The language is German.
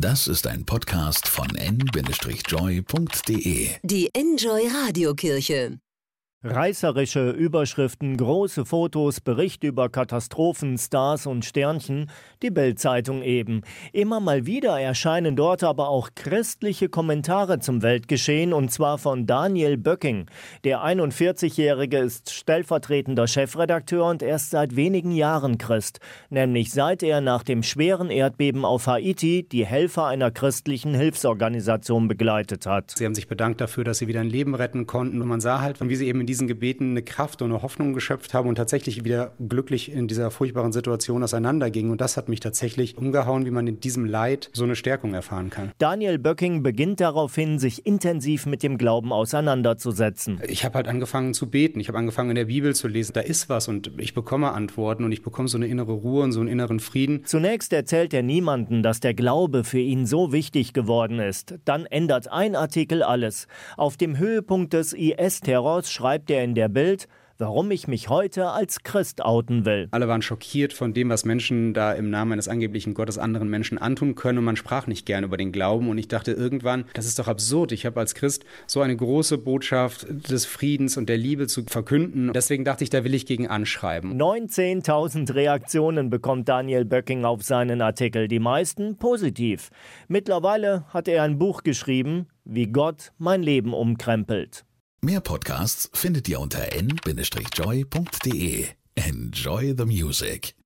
Das ist ein Podcast von n-joy.de. Die Enjoy Radiokirche. Reißerische Überschriften, große Fotos, Bericht über Katastrophen, Stars und Sternchen, die Bild-Zeitung eben. Immer mal wieder erscheinen dort aber auch christliche Kommentare zum Weltgeschehen, und zwar von Daniel Böcking. Der 41-Jährige ist stellvertretender Chefredakteur und erst seit wenigen Jahren Christ, nämlich seit er nach dem schweren Erdbeben auf Haiti die Helfer einer christlichen Hilfsorganisation begleitet hat. Sie haben sich bedankt dafür, dass sie wieder ein Leben retten konnten, und man sah halt, wie sie eben in diesen Gebeten eine Kraft und eine Hoffnung geschöpft haben und tatsächlich wieder glücklich in dieser furchtbaren Situation auseinandergingen. Und das hat mich tatsächlich umgehauen, wie man in diesem Leid so eine Stärkung erfahren kann. Daniel Böcking beginnt daraufhin, sich intensiv mit dem Glauben auseinanderzusetzen. Ich habe halt angefangen zu beten, ich habe angefangen in der Bibel zu lesen. Da ist was und ich bekomme Antworten und ich bekomme so eine innere Ruhe und so einen inneren Frieden. Zunächst erzählt er niemandem, dass der Glaube für ihn so wichtig geworden ist. Dann ändert ein Artikel alles. Auf dem Höhepunkt des IS-Terrors schreibt er in der Bild: Warum ich mich heute als Christ outen will. Alle waren schockiert von dem, was Menschen da im Namen eines angeblichen Gottes anderen Menschen antun können, und man sprach nicht gern über den Glauben, und ich dachte irgendwann, das ist doch absurd. Ich habe als Christ so eine große Botschaft des Friedens und der Liebe zu verkünden. Deswegen dachte ich, da will ich gegen anschreiben. 19.000 Reaktionen bekommt Daniel Böcking auf seinen Artikel, die meisten positiv. Mittlerweile hat er ein Buch geschrieben, wie Gott mein Leben umkrempelt. Mehr Podcasts findet ihr unter n-joy.de. Enjoy the music.